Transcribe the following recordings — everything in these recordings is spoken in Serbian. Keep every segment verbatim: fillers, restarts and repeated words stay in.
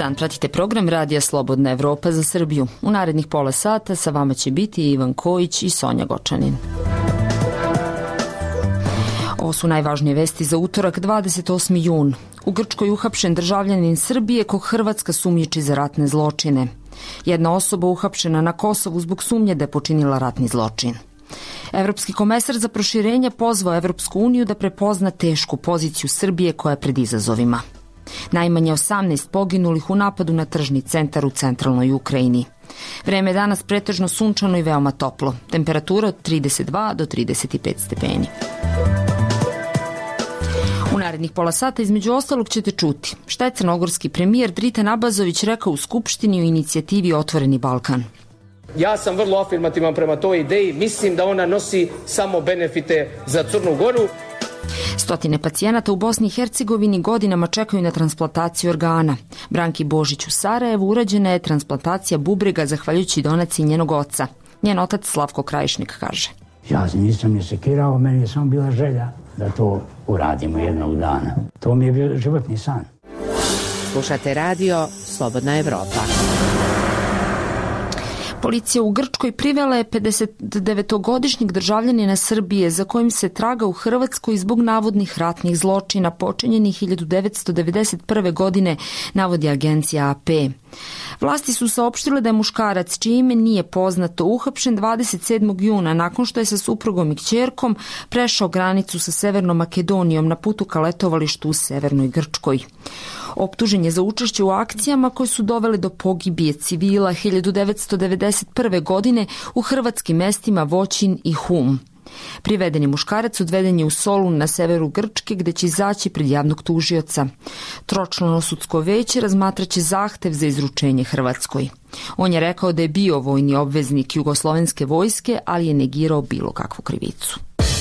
dan, pratite program Radija Slobodna Evropa za Srbiju. U narednih pola sata sa vama će biti Ivan Kojić i Sonja Gočanin. Ovo su najvažnije vesti za utorak, dvadeset osmi jun. U Grčkoj uhapšen državljanin Srbije kog Hrvatska sumnjiči za ratne zločine. Jedna osoba uhapšena na Kosovu zbog sumnje da je počinila ratni zločin. Evropski komesar za proširenje pozvao Evropsku uniju da prepozna tešku poziciju Srbije koja je pred izazovima. Najmanje osamnaest poginulih u napadu na tržni centar u centralnoj Ukrajini. Vreme je danas pretežno sunčano i veoma toplo. Temperatura od trideset dva do trideset pet stepeni. U narednih pola sata između ostalog ćete čuti šta je crnogorski premijer Dritan Abazović rekao u Skupštini o inicijativi Otvoreni Balkan. Ja sam vrlo afirmativan prema toj ideji, mislim da ona nosi samo benefite za Crnu Goru. Stotine pacijenata u Bosni i Hercegovini godinama čekaju na transplantaciju organa. Branki Božić u Sarajevu urađena je transplantacija bubrega zahvaljujući donaciji njenog oca. Njen otac Slavko Krajišnik kaže: Ja nisam ni sekirao, meni je samo bila želja da to uradimo jednog dana. To mi je bio životni san. Slušate radio Slobodna Evropa. Policija u Grčkoj privela je pedesetdevetogodišnjeg državljanina Srbije za kojim se traga u Hrvatskoj zbog navodnih ratnih zločina počinjenih hiljadu devetsto devedeset prve. godine, navodi agencija A P. Vlasti su saopštile da je muškarac, čije ime nije poznato, uhapšen dvadeset sedmog juna nakon što je sa suprugom i kćerkom prešao granicu sa Severnom Makedonijom na putu ka letovalištu u Severnoj Grčkoj. Optužen je za učešće u akcijama koje su dovele do pogibije civila hiljadu devetsto devedeset prve. godine u hrvatskim mestima Voćin i Hum. Privedeni muškarac odveden je u Solun na severu Grčke gde će izaći pred javnog tužioca. Tročlano sudsko veće razmatraće zahtev za izručenje Hrvatskoj. On je rekao da je bio vojni obveznik jugoslovenske vojske, ali je negirao bilo kakvu krivicu.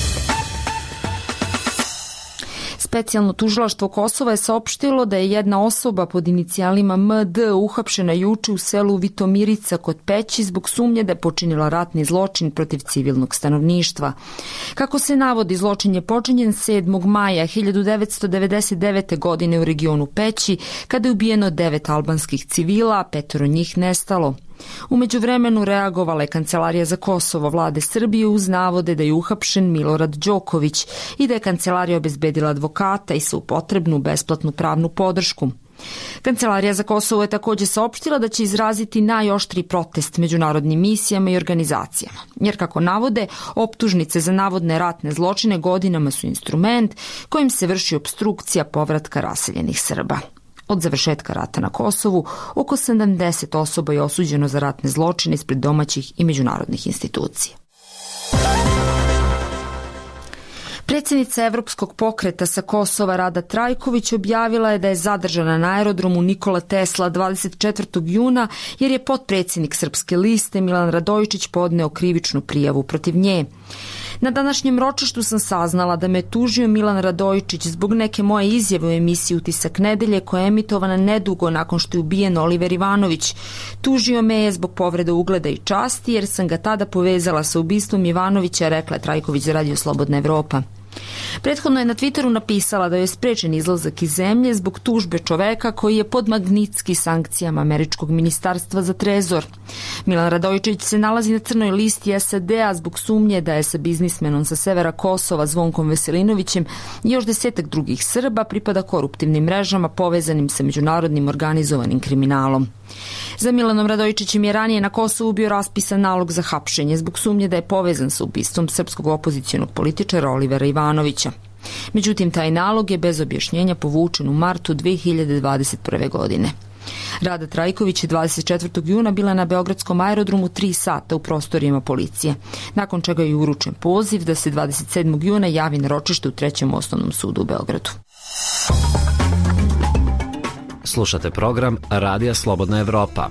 Specijalno tužilaštvo Kosova je saopštilo da je jedna osoba pod inicijalima M D uhapšena juče u selu Vitomirica kod Peći zbog sumnje da je počinila ratni zločin protiv civilnog stanovništva. Kako se navodi, zločin je počinjen sedmog maja hiljadu devetsto devedeset devete. godine u regionu Peći, kada je ubijeno devet albanskih civila, a petoro njih nestalo. U međuvremenu reagovala je Kancelarija za Kosovo vlade Srbije uz navode da je uhapšen Milorad Đoković i da je kancelarija obezbedila advokata i svu potrebnu besplatnu pravnu podršku. Kancelarija za Kosovo je također saopštila da će izraziti najoštriji protest međunarodnim misijama i organizacijama, jer kako navode, optužnice za navodne ratne zločine godinama su instrument kojim se vrši opstrukcija povratka raseljenih Srba. Od završetka rata na Kosovu, oko sedamdeset osoba je osuđeno za ratne zločine ispred domaćih i međunarodnih institucija. Predsjednica Evropskog pokreta sa Kosova Rada Trajković objavila je da je zadržana na aerodromu Nikola Tesla dvadeset četvrtog juna jer je potpredsjednik Srpske liste Milan Radojičić podneo krivičnu prijavu protiv nje. Na današnjem ročištu sam saznala da me tužio Milan Radojičić zbog neke moje izjave u emisiji Utisak nedelje koja je emitovana nedugo nakon što je ubijen Oliver Ivanović. Tužio me je zbog povrede ugleda i časti jer sam ga tada povezala sa ubistvom Ivanovića, rekla je Trajković za Radio Slobodna Evropa. Prethodno je na Twitteru napisala da je sprečen izlazak iz zemlje zbog tužbe čoveka koji je pod Magnitski sankcijama Američkog ministarstva za trezor. Milan Radojičić se nalazi na crnoj listi S A D-a zbog sumnje da je sa biznismenom sa severa Kosova Zvonkom Veselinovićem i još desetak drugih Srba pripada koruptivnim mrežama povezanim sa međunarodnim organizovanim kriminalom. Za Milanom Radojičićem je ranije na Kosovu bio raspisan nalog za hapšenje zbog sumnje da je povezan sa ubistvom srpskog opozicionog političara Olivera Ivanovića. Međutim, taj nalog je bez objašnjenja povučen u martu dve hiljade dvadeset prve. godine. Rada Trajković je dvadeset četvrtog juna bila na beogradskom aerodromu tri sata u prostorijama policije, nakon čega je uručen poziv da se dvadeset sedmog juna javi na ročište u trećem osnovnom sudu u Beogradu. Slušate program Radija Slobodna Evropa.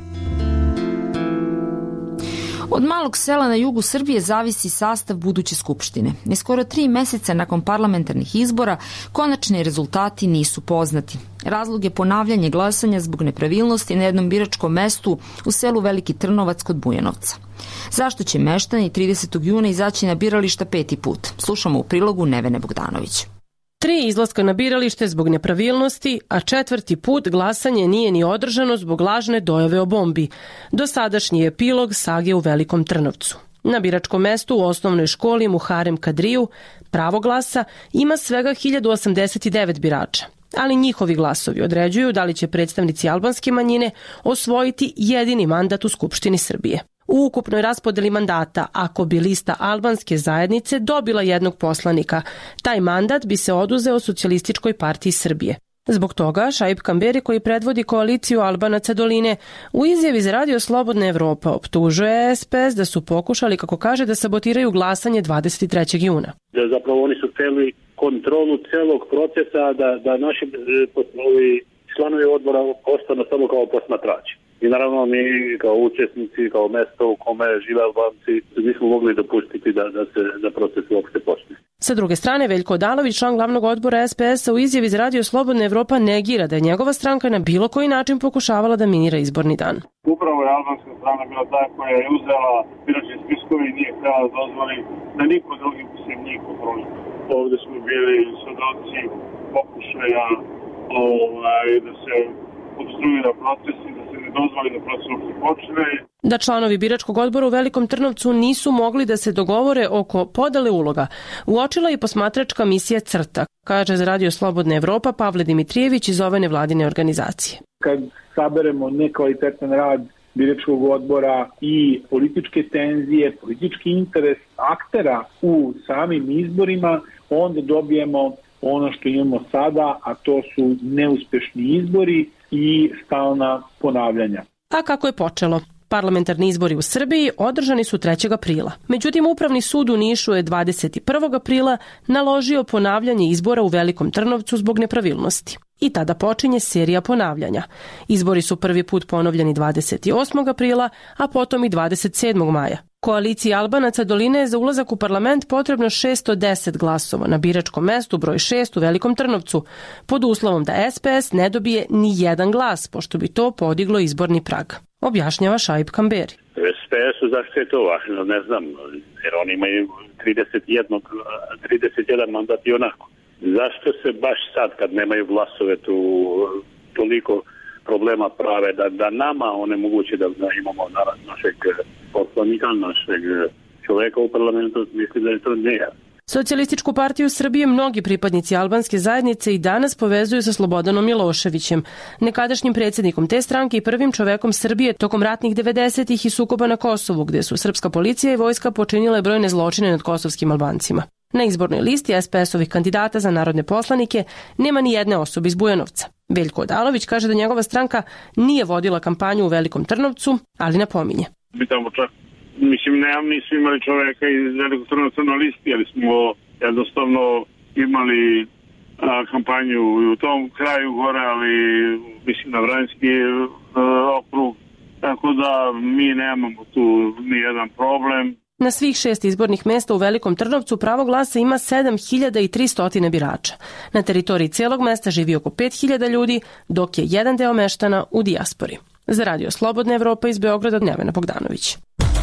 Od malog sela na jugu Srbije zavisi sastav buduće skupštine. Neskoro tri meseca nakon parlamentarnih izbora konačni rezultati nisu poznati. Razlog je ponavljanje glasanja zbog nepravilnosti na jednom biračkom mestu u selu Veliki Trnovac kod Bujanovca. Zašto će meštani tridesetog juna izaći na birališta peti put? Slušamo u prilogu Nevene Bogdanović. Tri izlaska na biralište zbog nepravilnosti, a četvrti put glasanje nije ni održano zbog lažne dojave o bombi. Dosadašnji epilog sage u Velikom Trnovcu. Na biračkom mestu u osnovnoj školi Muharem Kadriju pravo glasa ima svega hiljadu osamdeset devet birača, ali njihovi glasovi određuju da li će predstavnici albanske manjine osvojiti jedini mandat u Skupštini Srbije. U ukupnoj raspodeli mandata, ako bi lista albanske zajednice dobila jednog poslanika, taj mandat bi se oduzeo Socijalističkoj partiji Srbije. Zbog toga Šaip Kamberi, koji predvodi koaliciju Albanaca doline, u izjavi za Radio Slobodna Evropa optužuje S P S da su pokušali, kako kaže, da sabotiraju glasanje dvadeset trećeg juna. Da zapravo oni su hteli kontrolu celog procesa, da, da naši ovi članovi odbora ostanu samo kao posmatrači. I naravno mi kao učesnici, kao mesto u kome žive Albanci, nismo mogli dopustiti da, da se da proces uopšte počne. Sa druge strane, Veljko Odalović, član glavnog odbora S P S-a, u izjavi za Radio Slobodna Evropa negira da je njegova stranka na bilo koji način pokušavala da minira izborni dan. Upravo je albanska strana bila ta koja je uzela biračke spiskove i nije htjela da dozvoli da niko drugi se njih kontroli. Ovde smo bili svedoci pokušaja ovaj, da se obstruira proces i da se ne dozvoli da proces uopšte počne. Da članovi biračkog odbora u Velikom Trnovcu nisu mogli da se dogovore oko podele uloga, uočila je posmatračka misija CRTA, kaže za Radio Slobodna Evropa Pavle Dimitrijević iz ove nevladine organizacije. Kad saberemo nekvalitetan rad biračkog odbora i političke tenzije, politički interes aktera u samim izborima, onda dobijemo ono što imamo sada, a to su neuspešni izbori i stalna ponavljanja. A kako je počelo? Parlamentarni izbori u Srbiji održani su trećeg aprila. Međutim, Upravni sud u Nišu je dvadeset prvog aprila naložio ponavljanje izbora u Velikom Trnovcu zbog nepravilnosti. I tada počinje serija ponavljanja. Izbori su prvi put ponovljeni dvadeset osmog aprila, a potom i dvadeset sedmog maja. Koaliciji Albanaca doline je za ulazak u parlament potrebno šesto deset glasova na biračkom mestu broj šest u Velikom Trnovcu, pod uslovom da S P S ne dobije ni jedan glas, pošto bi to podiglo izborni prag. Objašnjava Šaip Kamberi. S P S-u zašto je to važno, ne znam, jer oni imaju trideset jedan, trideset jedan mandat i onako. Zašto se baš sad, kad nemaju glasove, tu toliko problema prave, da, da nama onemoguće da, da imamo našeg poslanika, našeg čoveka u parlamentu, mislim da je to ne. Socijalističku partiju Srbije mnogi pripadnici albanske zajednice i danas povezuju sa Slobodanom Miloševićem, nekadašnjim predsjednikom te stranke i prvim čovekom Srbije tokom ratnih devedesetih i sukoba na Kosovu, gde su srpska policija i vojska počinile brojne zločine nad kosovskim Albancima. Na izbornoj listi S P S-ovih kandidata za narodne poslanike nema ni jedne osobe iz Bujanovca. Veljko Odalović kaže da njegova stranka nije vodila kampanju u Velikom Trnovcu, ali napominje. Mi tamo čak, mislim, ne, nismo imali čoveka iz Velikog Trnovca na listi, ali smo jednostavno imali a, kampanju u tom kraju gore, ali mislim na Vranjski okrug, tako da mi nemamo tu ni jedan problem. Na svih šest izbornih mesta u Velikom Trnovcu pravo glasa ima sedam hiljada tristo birača. Na teritoriji celog mesta živi oko pet hiljada ljudi, dok je jedan deo meštana u dijaspori. Za Radio Slobodna Evropa iz Beograda, Nevena Bogdanović.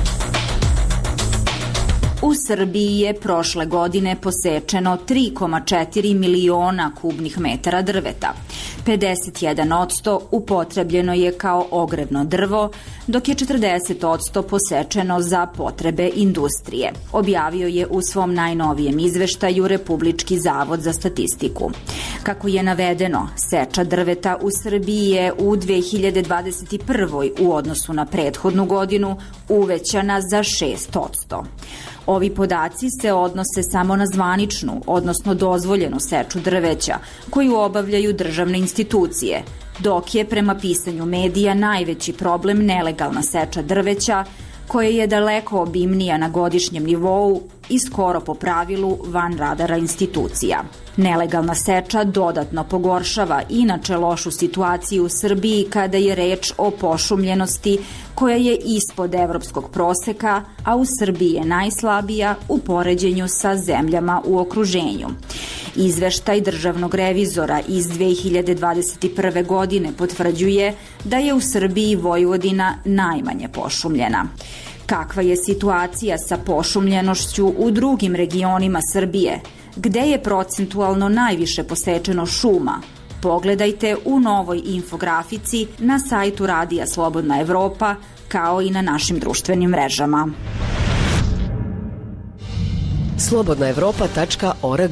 U Srbiji je prošle godine posečeno tri zarez četiri miliona kubnih metara drveta. pedeset jedan posto upotrebljeno je kao ogrevno drvo, dok je četrdeset posto posečeno za potrebe industrije, objavio je u svom najnovijem izveštaju Republički zavod za statistiku. Kako je navedeno, seča drveta u Srbiji je u dve hiljade dvadeset prvoj u odnosu na prethodnu godinu uvećana za šest posto. Ovi podaci se odnose samo na zvaničnu, odnosno dozvoljenu seču drveća, koju obavljaju državne institucije, dok je prema pisanju medija najveći problem nelegalna seča drveća, koja je daleko obimnija na godišnjem nivou i skoro po pravilu van radara institucija. Nelegalna seča dodatno pogoršava inače lošu situaciju u Srbiji kada je reč o pošumljenosti koja je ispod evropskog proseka, a u Srbiji je najslabija u poređenju sa zemljama u okruženju. Izveštaj državnog revizora iz dve hiljade dvadeset prve. godine potvrđuje da je u Srbiji Vojvodina najmanje pošumljena. Kakva je situacija sa pošumljenošću u drugim regionima Srbije? Gde je procentualno najviše posečeno šuma? Pogledajte u novoj infografici na sajtu Radija Slobodna Evropa, kao i na našim društvenim mrežama. slobodna evropa tačka org.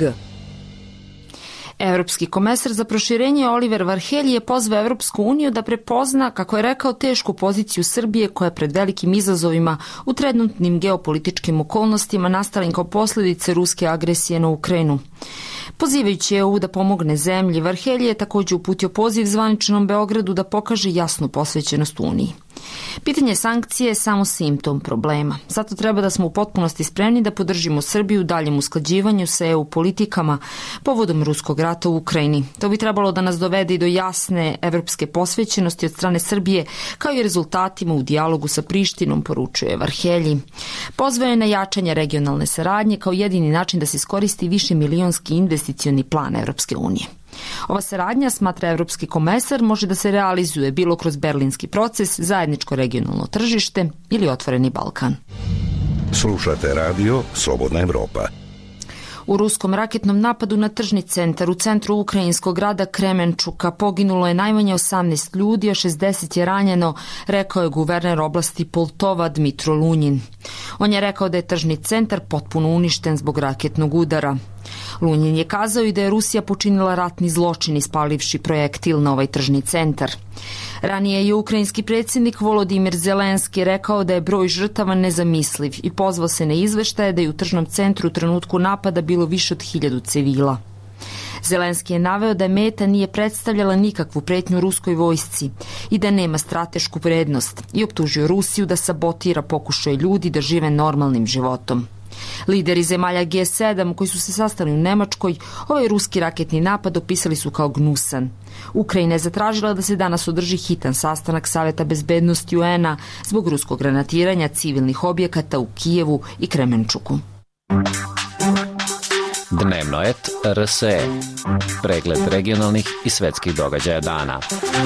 Evropski komesar za proširenje Oliver Varhelji je pozvao Evropsku uniju da prepozna, kako je rekao, tešku poziciju Srbije koja je pred velikim izazovima u trenutnim geopolitičkim okolnostima nastalim kao posljedice ruske agresije na Ukrajinu. Pozivajući E U da pomogne zemlji, Varhelji je također uputio poziv zvaničnom Beogradu da pokaže jasnu posvećenost Uniji. Pitanje sankcije je samo simptom problema. Zato treba da smo u potpunosti spremni da podržimo Srbiju u daljem usklađivanju sa E U politikama povodom ruskog rata u Ukrajini. To bi trebalo da nas dovede i do jasne evropske posvećenosti od strane Srbije, kao i rezultatima u dijalogu sa Prištinom, poručuje Varhelji. Pozvao je na jačanje regionalne saradnje kao jedini način da se iskoristi više milionski investicioni plan Evropske unije. Ova saradnja, smatra evropski komesar, može da se realizuje bilo kroz berlinski proces, zajedničko regionalno tržište ili otvoreni Balkan. Slušate radio Slobodna Evropa. U ruskom raketnom napadu na tržni centar u centru ukrajinskog grada Kremenčuka poginulo je najmanje osamnaest ljudi, a šezdeset je ranjeno, rekao je guverner oblasti Poltova Dmitro Lunjin. On je rekao da je tržni centar potpuno uništen zbog raketnog udara. Lunjin je kazao i da je Rusija počinila ratni zločin ispalivši projektil na ovaj tržni centar. Ranije je ukrajinski predsjednik Volodimir Zelenski rekao da je broj žrtava nezamisliv i pozvao se na izveštaje da je u tržnom centru u trenutku napada bilo više od hiljadu civila. Zelenski je naveo da meta nije predstavljala nikakvu pretnju ruskoj vojsci i da nema stratešku vrednost i optužio Rusiju da sabotira pokušaj ljudi da žive normalnim životom. Lideri zemalja G sedam koji su se sastali u Nemačkoj ovaj ruski raketni napad opisali su kao gnusan. Ukrajina je zatražila da se danas održi hitan sastanak Saveta bezbednosti U N-a zbog ruskog granatiranja civilnih objekata u Kijevu i Kremenčuku. Dnevno et R S E. Pregled regionalnih i svetskih događaja dana.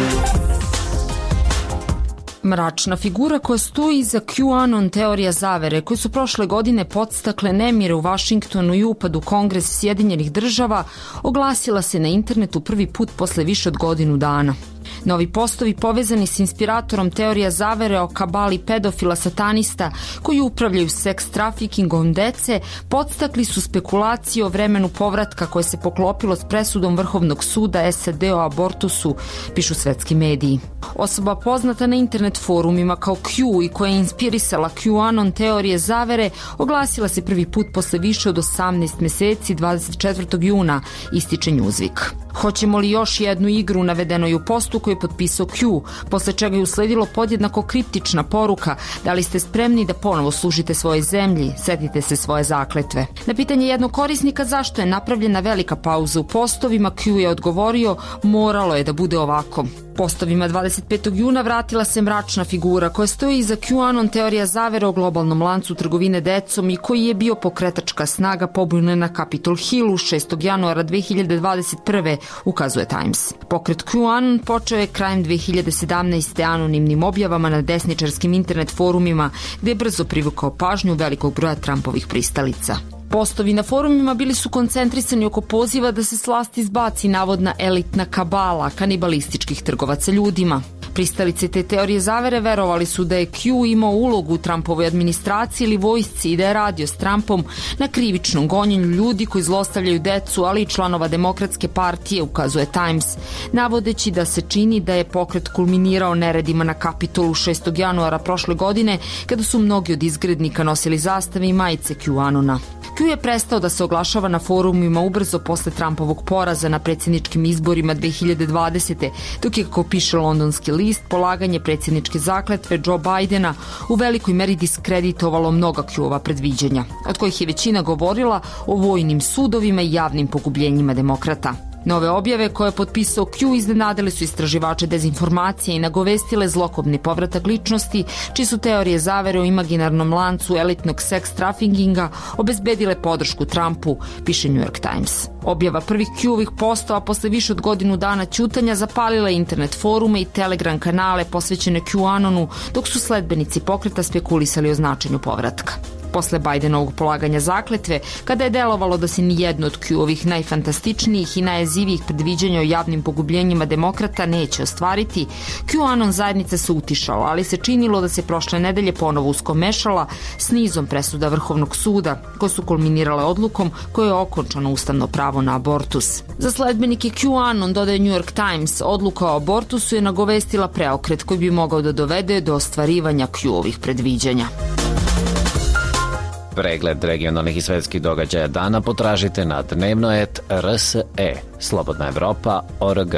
Mračna figura koja stoji iza QAnon teorija zavere, koje su prošle godine podstakle nemire u Vašingtonu i upad u Kongres Sjedinjenih država, oglasila se na internetu prvi put posle više od godinu dana. Novi postovi povezani s inspiratorom teorija zavere o kabali pedofila satanista koji upravljaju seks trafikingom dece podstakli su spekulacije o vremenu povratka koje se poklopilo s presudom Vrhovnog suda S A D o abortusu, pišu svetski mediji. Osoba poznata na internet forumima kao Q i koja je inspirisala QAnon teorije zavere oglasila se prvi put posle više od osamnaest meseci dvadeset četvrtog juna, ističe Newsweek. Hoćemo li još jednu igru navedenoj u postu koju je potpisao Q, posle čega je usledilo podjednako kriptična poruka: da li ste spremni da ponovo služite svojoj zemlji, setite se svoje zakletve. Na pitanje jednog korisnika zašto je napravljena velika pauza u postovima, Q je odgovorio: moralo je da bude ovako. Postovima dvadeset petog juna vratila se mračna figura koja stoji iza QAnon teorija zavere o globalnom lancu trgovine decom i koji je bio pokretačka snaga pobune na Capitol Hillu šestog januara dve hiljade dvadeset prve, ukazuje Times. Pokret QAnon počeo je krajem dve hiljade sedamnaeste. anonimnim objavama na desničarskim internet forumima, gde je brzo privukao pažnju velikog broja Trumpovih pristalica. Postovi na forumima bili su koncentrisani oko poziva da se s vlasti izbaci navodna elitna kabala kanibalističkih trgovaca ljudima. Pristalice te teorije zavere verovali su da je Q imao ulogu u Trumpovoj administraciji ili vojsci i da je radio s Trumpom na krivičnom gonjenju ljudi koji zlostavljaju decu, ali i članova Demokratske partije, ukazuje Times, navodeći da se čini da je pokret kulminirao neredima na Kapitolu šestog januara prošle godine, kada su mnogi od izgrednika nosili zastave i majice QAnona. Q je prestao da se oglašava na forumima ubrzo posle Trumpovog poraza na predsjedničkim izborima dve hiljade dvadesete. dok je, kako piše londonski list, polaganje predsjedničke zakletve Joe Bidena u velikoj meri diskreditovalo mnoga Q-ova predviđanja, od kojih je većina govorila o vojnim sudovima i javnim pogubljenjima demokrata. Nove objave koje je potpisao Q iznenadile su istraživače dezinformacije i nagovestile zlokobni povratak ličnosti, čiji su teorije zavere o imaginarnom lancu elitnog seks trafikinga obezbedile podršku Trumpu, piše New York Times. Objava prvih Q-ovih postova posle više od godinu dana ćutanja zapalila internet forume i Telegram kanale posvećene QAnonu, dok su sledbenici pokreta spekulisali o značenju povratka. Posle Bajdenovog polaganja zakletve, kada je delovalo da se ni jedno od Q-ovih najfantastičnijih i najjezivijih predviđanja o javnim pogubljenjima demokrata neće ostvariti, QAnon zajednica se utišala, ali se činilo da se prošle nedelje ponovo uskomešala s nizom presuda Vrhovnog suda, koje su kulminirale odlukom koje je okončano ustavno pravo na abortus. Za sledbenike QAnon, dodaje New York Times, odluka o abortusu je nagovestila preokret koji bi mogao da dovede do ostvarivanja Q-ovih predviđanja. Pregled regionalnih i svetskih događaja dana potražite na dnevnoet R S E, Slobodna Evropa, O R G.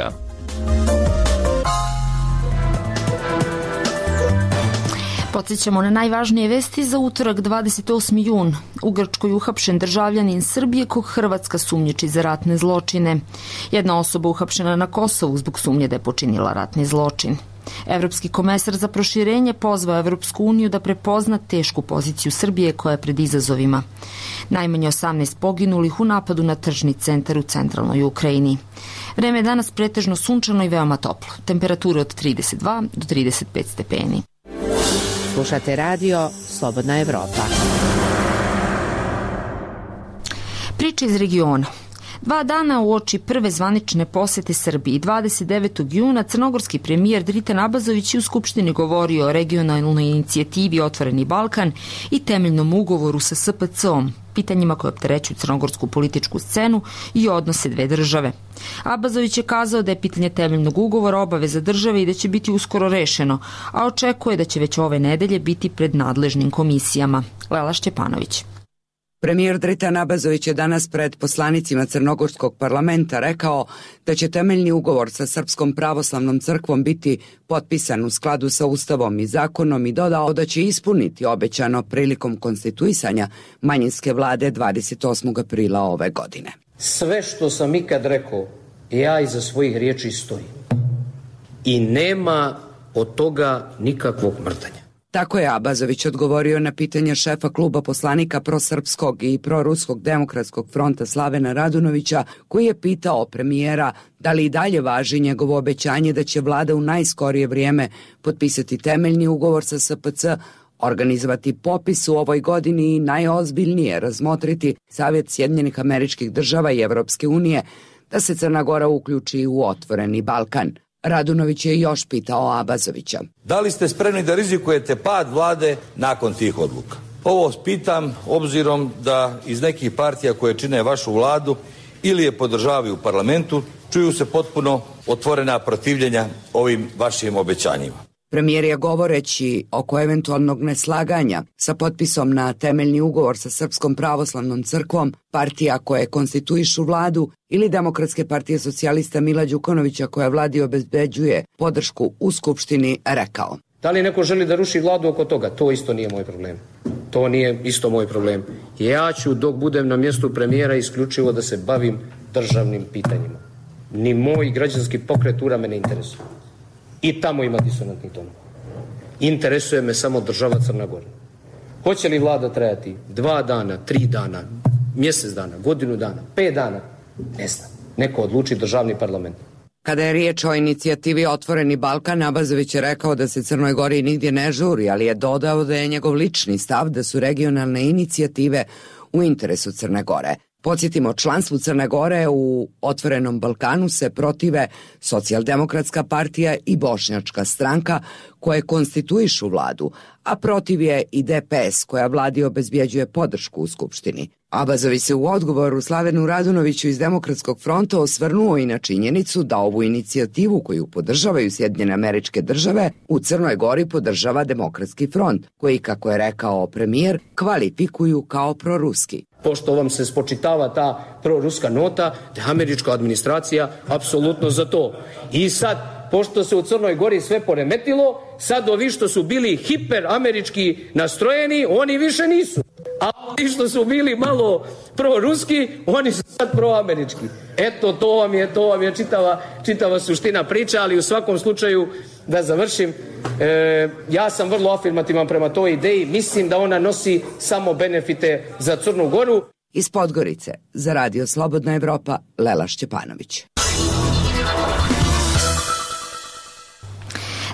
Podsjećamo na najvažnije vesti za utorak dvadeset osmi jun. U Grčkoj uhapšen državljanin Srbije kog Hrvatska sumnjiči za ratne zločine. Jedna osoba uhapšena na Kosovu zbog sumnje da je počinila ratni zločin. Evropski komesar za proširenje pozvao Evropsku uniju da prepozna tešku poziciju Srbije koja je pred izazovima. Najmanje osamnaest poginulih u napadu na tržni centar u centralnoj Ukrajini. Vreme je danas pretežno sunčano i veoma toplo. Temperatura od trideset dva do trideset pet stepeni. Slušate radio Slobodna Evropa. Priče iz regiona. Dva dana uoči prve zvanične posete Srbiji, dvadeset devetog juna, crnogorski premijer Dritan Abazović je u Skupštini govorio o regionalnoj inicijativi Otvoreni Balkan i temeljnom ugovoru sa S P C-om, pitanjima koje opterećuju crnogorsku političku scenu i odnose dve države. Abazović je kazao da je pitanje temeljnog ugovora obaveza države i da će biti uskoro rešeno, a očekuje da će već ove nedelje biti pred nadležnim komisijama. Lela Šćepanović. Premijer Dritan Abazović je danas pred poslanicima Crnogorskog parlamenta rekao da će temeljni ugovor sa Srpskom pravoslavnom crkvom biti potpisan u skladu sa Ustavom i zakonom i dodao da će ispuniti obećano prilikom konstituisanja manjinske vlade dvadeset osmog aprila ove godine. Sve što sam ikad rekao, ja iza svojih riječi stojim. I nema od toga nikakvog mrtanja. Tako je Abazović odgovorio na pitanje šefa kluba poslanika prosrpskog i proruskog demokratskog fronta Slavena Radunovića, koji je pitao premijera da li i dalje važi njegovo obećanje da će vlada u najskorije vrijeme potpisati temeljni ugovor sa S P C, organizovati popis u ovoj godini i najozbiljnije razmotriti Savjet Sjedinjenih Američkih Država i Evropske unije da se Crna Gora uključi u Otvoreni Balkan. Radunović je još pitao Abazovića. Da li ste spremni da rizikujete pad vlade nakon tih odluka? Ovo pitam obzirom da iz nekih partija koje čine vašu vladu ili je podržavaju u parlamentu, čuju se potpuno otvorena protivljenja ovim vašim obećanjima. Premijer je govoreći oko eventualnog neslaganja sa potpisom na temeljni ugovor sa Srpskom pravoslavnom crkvom, partija koje konstituišu vladu ili Demokratske partije socijalista Mila Đukanovića koja vladi obezbeđuje podršku u Skupštini, rekao. Da li neko želi da ruši vladu oko toga? To isto nije moj problem. To nije isto moj problem. Ja ću dok budem na mjestu premijera isključivo da se bavim državnim pitanjima. Ni moj građanski pokret ura me ne interesuje. I tamo ima disonantnih tonova. Interesuje me samo država Crna Gora. Hoće li vlada trajati dva dana, tri dana, mjesec dana, godinu dana, pet dana? Ne znam. Neko odluči državni parlament. Kada je riječ o inicijativi Otvoreni Balkan, Abazović je rekao da se Crnoj Gori nigdje ne žuri, ali je dodao da je njegov lični stav da su regionalne inicijative u interesu Crne Gore. Podsjetimo, članstvu Crne Gore u Otvorenom Balkanu se protive Socijaldemokratska partija i Bošnjačka stranka koje konstituišu vladu, a protiv je i D P S koja vladi obezbjeđuje podršku u Skupštini. Abazović se u odgovoru Slavenu Radunoviću iz Demokratskog fronta osvrnuo i na činjenicu da ovu inicijativu koju podržavaju Sjedinjene Američke Države u Crnoj Gori podržava Demokratski front, koji, kako je rekao premijer, kvalifikuju kao proruski. Pošto vam se spočitava ta proruska nota, da je američka administracija apsolutno za to. I sad, pošto se u Crnoj Gori sve poremetilo, sad ovi što su bili hiperamerički nastrojeni, oni više nisu. A ovi što su bili malo proruski, oni su sad proamerički. Eto, to vam je, to vam je čitava, čitava suština priča, ali u svakom slučaju, da završim, e, ja sam vrlo afirmativan prema toj ideji. Mislim da ona nosi samo benefite za Crnu Goru. Iz Podgorice, za Radio Slobodna Evropa, Lela Šćepanović.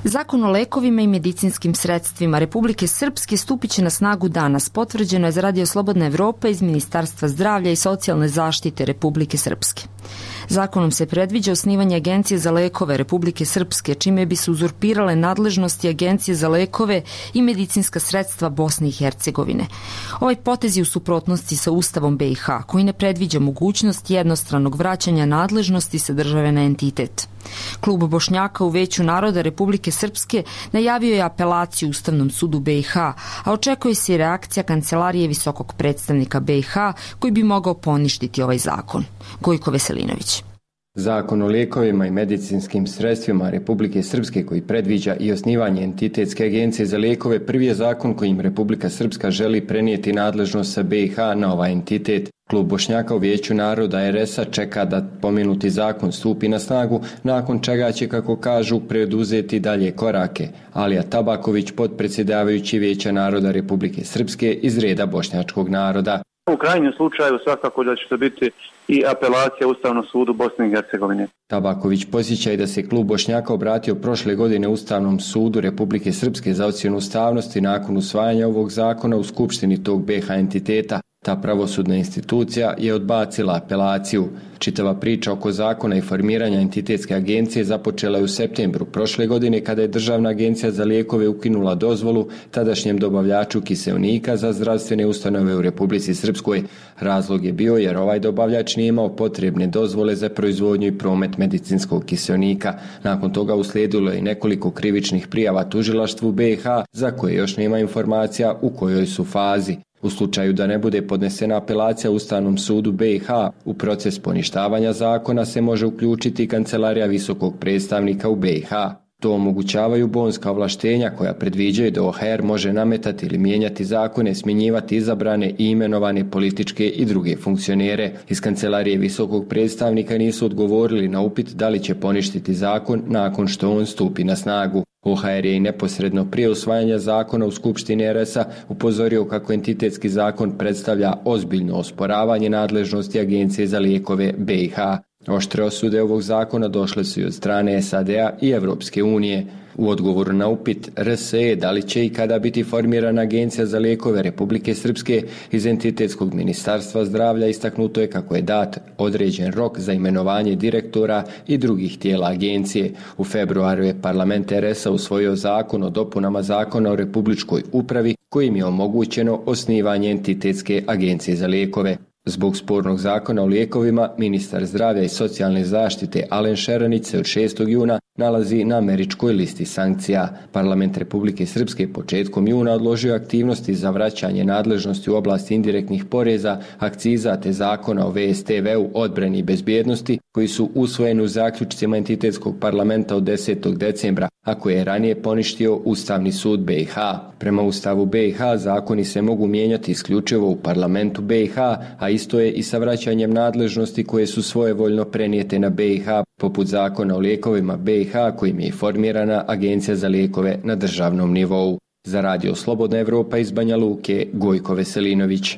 Zakon o lekovima i medicinskim sredstvima Republike Srpske stupit će na snagu danas, potvrđeno je za Radio Slobodna Evropa iz Ministarstva zdravlja i socijalne zaštite Republike Srpske. Zakonom se predviđa osnivanje Agencije za lekove Republike Srpske, čime bi se uzurpirale nadležnosti Agencije za lekove i medicinska sredstva Bosne i Hercegovine. Ovaj potez je u suprotnosti sa Ustavom B i H, koji ne predviđa mogućnost jednostranog vraćanja nadležnosti sa države na entitet. Klub Bošnjaka u Veću naroda Republike Srpske najavio je apelaciju Ustavnom sudu B i H, a očekuje se i reakcija Kancelarije visokog predstavnika B i H koji bi mogao poništiti ovaj zakon. Gojko Veselinović. Zakon o lijekovima i medicinskim sredstvima Republike Srpske koji predviđa i osnivanje entitetske agencije za lijekove prvi je zakon kojim Republika Srpska želi prenijeti nadležnost sa B i H na ovaj entitet. Klub Bošnjaka u Vijeću naroda R S A čeka da pomenuti zakon stupi na snagu, nakon čega će, kako kažu, preduzeti dalje korake. Alija Tabaković, potpredsjedavajući Vijeća naroda Republike Srpske iz reda bošnjačkog naroda. U krajnjem slučaju svakako da će to biti i apelacija Ustavnom sudu Bosne i Hercegovine. Tabaković posjeća i da se klub Bošnjaka obratio prošle godine Ustavnom sudu Republike Srpske za ocjenu ustavnosti nakon usvajanja ovog zakona u skupštini tog B i H entiteta. Ta pravosudna institucija je odbacila apelaciju. Čitava priča oko zakona i formiranja entitetske agencije započela je u septembru prošle godine kada je Državna agencija za lijekove ukinula dozvolu tadašnjem dobavljaču kiseonika za zdravstvene ustanove u Republici Srpskoj. Razlog je bio jer ovaj dobavljač nije imao potrebne dozvole za proizvodnju i promet medicinskog kiseonika. Nakon toga uslijedilo je i nekoliko krivičnih prijava tužilaštvu B i H za koje još nema informacija u kojoj su fazi. U slučaju da ne bude podnesena apelacija Ustavnom sudu B i H, u proces poništavanja zakona se može uključiti Kancelarija visokog predstavnika u B i H. To omogućavaju bonska ovlaštenja koja predviđaju da O H R može nametati ili mijenjati zakone, smjenjivati izabrane i imenovane političke i druge funkcionere. Iz Kancelarije visokog predstavnika nisu odgovorili na upit da li će poništiti zakon nakon što on stupi na snagu. O H R je i neposredno prije usvajanja zakona u Skupštini R S A upozorio kako entitetski zakon predstavlja ozbiljno osporavanje nadležnosti Agencije za lijekove B i H. Oštre osude ovog zakona došle su i od strane S A D-a i Evropske unije. U odgovoru na upit R S E da li će i kada biti formirana Agencija za lijekove Republike Srpske iz entitetskog ministarstva zdravlja istaknuto je kako je dat određen rok za imenovanje direktora i drugih tijela agencije. U februaru je parlament R S A usvojio zakon o dopunama zakona o republičkoj upravi kojim je omogućeno osnivanje entitetske agencije za lijekove. Zbog spornog zakona o lijekovima, ministar zdravlja i socijalne zaštite Alen Šeranić se od šestog juna nalazi na američkoj listi sankcija. Parlament Republike Srpske početkom juna odložio aktivnosti za vraćanje nadležnosti u oblasti indirektnih poreza, akciza te zakona o V S T V-u, odbrani i bezbjednosti koji su usvojeni u zaključcima entitetskog parlamenta od desetog decembra, a koje je ranije poništio Ustavni sud B i H. Prema Ustavu B i H zakoni se mogu mijenjati isključivo u parlamentu B i H, a isto je i sa vraćanjem nadležnosti koje su svojevoljno prenijete na B i H, poput zakona o lijekovima B i H kojim je i formirana Agencija za lijekove na državnom nivou. Za Radio Slobodna Evropa iz Banja Luke, Gojko Veselinović.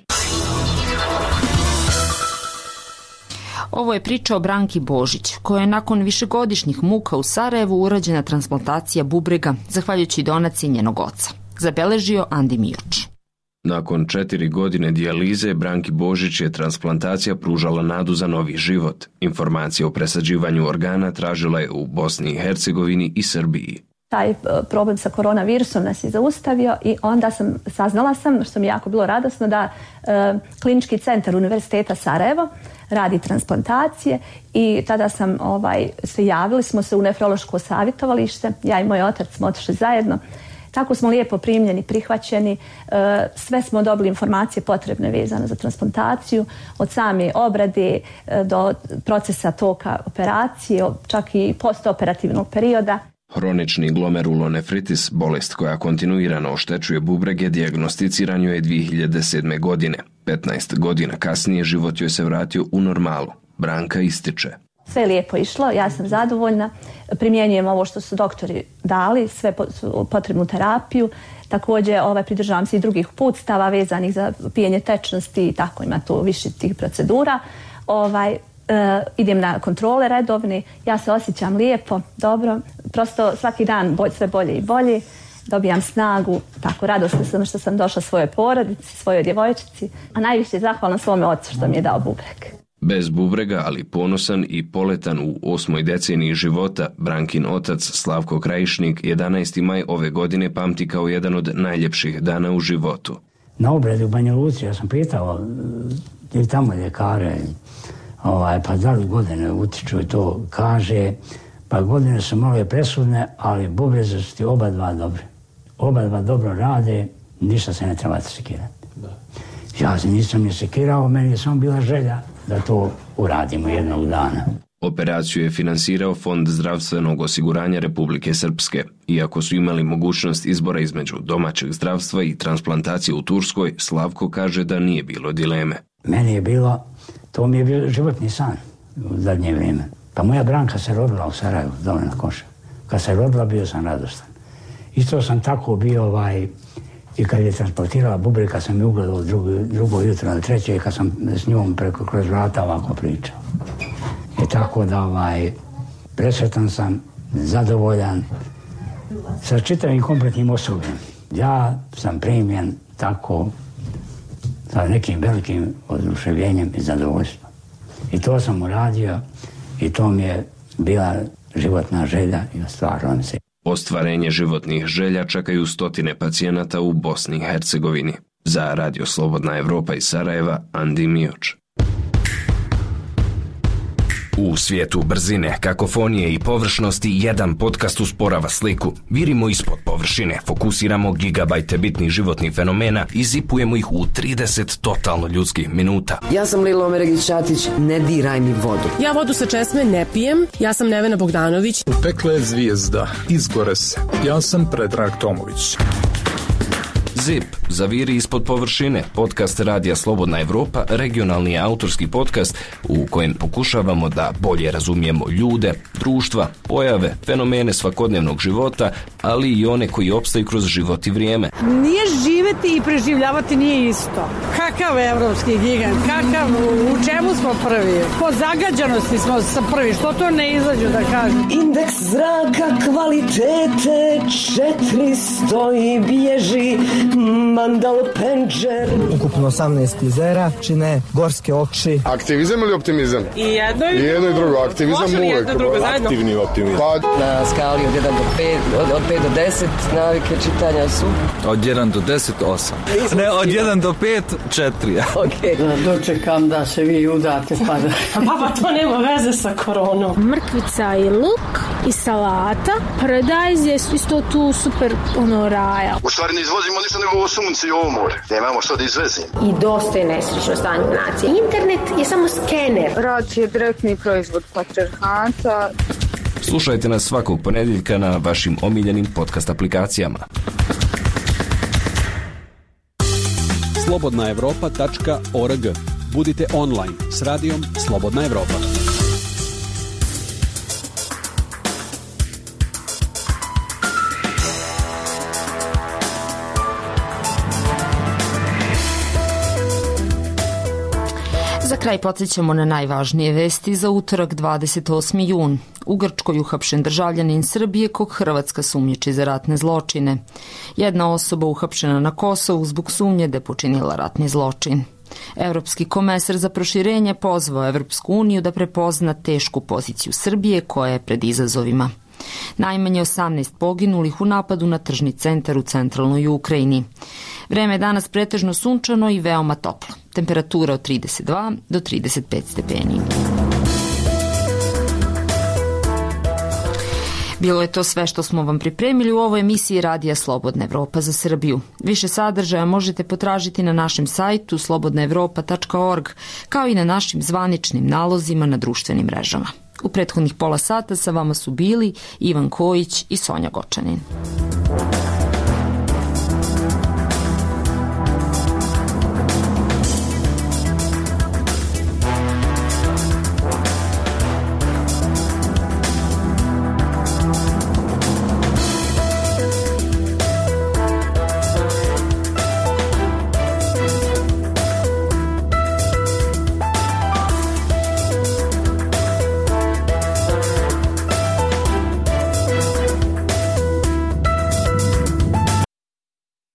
Ovo je priča o Branki Božić, koja je nakon višegodišnjih muka u Sarajevu urađena transplantacija bubrega, zahvaljujući donaciji njenog oca. Zabeležio Andi Mijoč. Nakon četiri godine dijalize, Branki Božić je transplantacija pružala nadu za novi život. Informacije o presađivanju organa tražila je u Bosni i Hercegovini i Srbiji. Taj problem sa koronavirusom nas je zaustavio i onda sam saznala sam, što mi je jako bilo radosno, da e, Klinički centar Univerziteta Sarajevo radi transplantacije i tada sam ovaj, se javili smo se u nefrološko savjetovalište, ja i moj otac smo otišli zajedno. Tako smo lijepo primljeni, prihvaćeni, sve smo dobili informacije potrebne vezane za transplantaciju, od same obrade do procesa toka operacije, čak i postoperativnog perioda. Hronični glomerulonefritis, bolest koja kontinuirano oštećuje bubrege, dijagnosticiran joj je dvije hiljade sedme. godine. petnaest godina kasnije život joj se vratio u normalu. Branka ističe. Sve je lijepo išlo, ja sam zadovoljna, primjenjujem ovo što su doktori dali, sve potrebnu terapiju, također ovaj, pridržavam se i drugih uputstava vezanih za pijenje tečnosti i tako, ima tu više tih procedura. Ovaj, Uh, idem na kontrole redovne, ja se osjećam lijepo, dobro, prosto svaki dan bolj, sve bolje i bolje, dobijam snagu, tako radosna sam što sam došla svojoj porodici, svojoj djevojčici, a najviše zahvalna svome ocu što mi je dao bubreg. Bez bubrega, ali ponosan i poletan u osmoj deceniji života, Brankin otac Slavko Krajišnik jedanaesti maj ove godine pamti kao jedan od najljepših dana u životu. Na obredi u Banja Luci ja sam pitao i tamo ljekare, ovaj, pa da li godine utiču i to, kaže, pa godine su malo presudne, ali bubrezi su ti oba dva dobri. Oba dva dobro rade, ništa se ne treba sekirati. Ja se nisam ni sekirao, meni je samo bila želja da to uradimo jednog dana. Operaciju je finansirao Fond zdravstvenog osiguranja Republike Srpske. Iako su imali mogućnost izbora između domaćeg zdravstva i transplantacije u Turskoj, Slavko kaže da nije bilo dileme. Meni je bilo, to mi je bio životni san u zadnje vrijeme. Pa moja Branka se rodila u Sarajevu, dole na Košar. Kad se rodila, bio sam radostan. Isto sam tako bio, ovaj, i kad je transportirala bubreg, kad sam je ugledao drugo, drugo jutro na treće, kad sam s njom preko kroz vrata ovako pričao. I tako da, ovaj, presretan sam, zadovoljan sa čitavim kompletnim osobljem. Ja sam primjen tako sa nekim velikim oduševljenjem i zadovoljstvom. I to sam uradio i to mi je bila životna želja i ostvarila se. Ostvarenje životnih želja čekaju stotine pacijenata u Bosni i Hercegovini. Za Radio Slobodna Evropa iz Sarajeva, Andi Mioč. U svijetu brzine, kakofonije i površnosti jedan podcast usporava sliku. Virimo ispod površine, fokusiramo gigabajte bitnih životnih fenomena i zipujemo ih u trideset totalno ljudskih minuta. Ja sam Lilo Omeregić-Ćatić, ne diraj mi vodu. Ja vodu sa česme ne pijem, ja sam Nevena Bogdanović. Pekla je zvijezda, izgore se. Ja sam Predrag Tomović. Zip, zaviri ispod površine, podcast Radija Slobodna Evropa, regionalni autorski podcast u kojem pokušavamo da bolje razumijemo ljude, društva, pojave, fenomene svakodnevnog života, ali i one koji opstaju kroz život i vrijeme. Nije živeti i preživljavati nije isto. Kakav evropski gigant, kakav, u čemu smo prvi? Po zagađanosti smo sa prvi, što to ne izađu da kažem? Indeks zraka kvalitete četiristo i bježi Mandal Penđer. Ukupno osamnaest klizera čine gorske oči. Aktivizam ili optimizam? I jedno i, I jedno i drugo. Aktivizam uvijek. Aktivni optimizam. Pa... Na skali od jedan do pet, od, od pet do deset navike čitanja su? Od jedan do deset, osam. Ne, od jedan do pet, četiri. Okay. Da dočekam da se vi udate pa da... Pa to nema veze sa koronom. Mrkvica i luk i salata. Paradajz je isto tu super ono raja. U stvari ne izvozimo ništa nego ovo sunce i ovo more. Nemamo što da izvezimo. I dosta je nesrećno stanje nacije. Internet je samo skener. Rad je direktni proizvod patrijarhata. Slušajte nas svakog ponedjeljka na vašim omiljenim podcast aplikacijama. slobodna evropa tačka org. Budite online s radijom Slobodna Evropa. Za kraj podsjećamo na najvažnije vesti za utorak dvadeset osmi jun. U Grčkoj uhapšen državljanin Srbije kog Hrvatska sumnjiči za ratne zločine. Jedna osoba uhapšena na Kosovu zbog sumnje da je počinila ratni zločin. Evropski komesar za proširenje pozvao Evropsku uniju da prepozna tešku poziciju Srbije koja je pred izazovima. Najmanje osamnaest poginulih u napadu na tržni centar u centralnoj Ukrajini. Vreme je danas pretežno sunčano i veoma toplo. Temperatura od trideset dva do trideset pet stepeni. Bilo je to sve što smo vam pripremili u ovoj emisiji Radija Slobodna Evropa za Srbiju. Više sadržaja možete potražiti na našem sajtu slobodna evropa tačka org, kao i na našim zvaničnim nalozima na društvenim mrežama. U prethodnih pola sata sa vama su bili Ivan Kojić i Sonja Gočanin.